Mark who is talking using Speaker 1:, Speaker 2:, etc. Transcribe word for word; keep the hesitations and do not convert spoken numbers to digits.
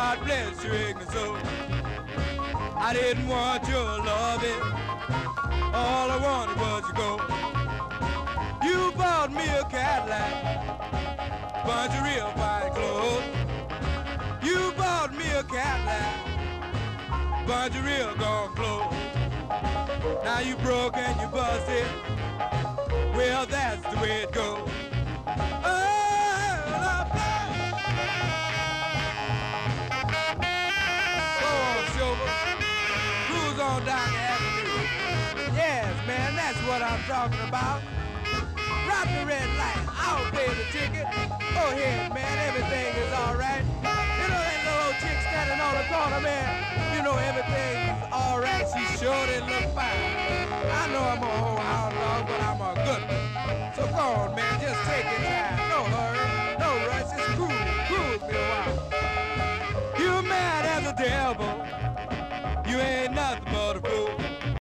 Speaker 1: God bless your ignorant soul. I didn't want your loving, all I wanted was your gold. You bought me a Cadillac, bunch of real fine clothes. You bought me a Cadillac, bunch of real gone clothes. Now you broke and you busted, well that's the way it goes. On down the avenue. Yes, man, that's what I'm talking about. Drop the red light, I'll pay the ticket. Go ahead, man, everything is alright. You know that little old chick standing on the corner, man? You know everything's alright, she sure did look fine. I know I'm a whole outlaw, but I'm a good one. So go on, man, just take your time. No hurry, no rush, just cool, cool me a while. You're mad as a devil.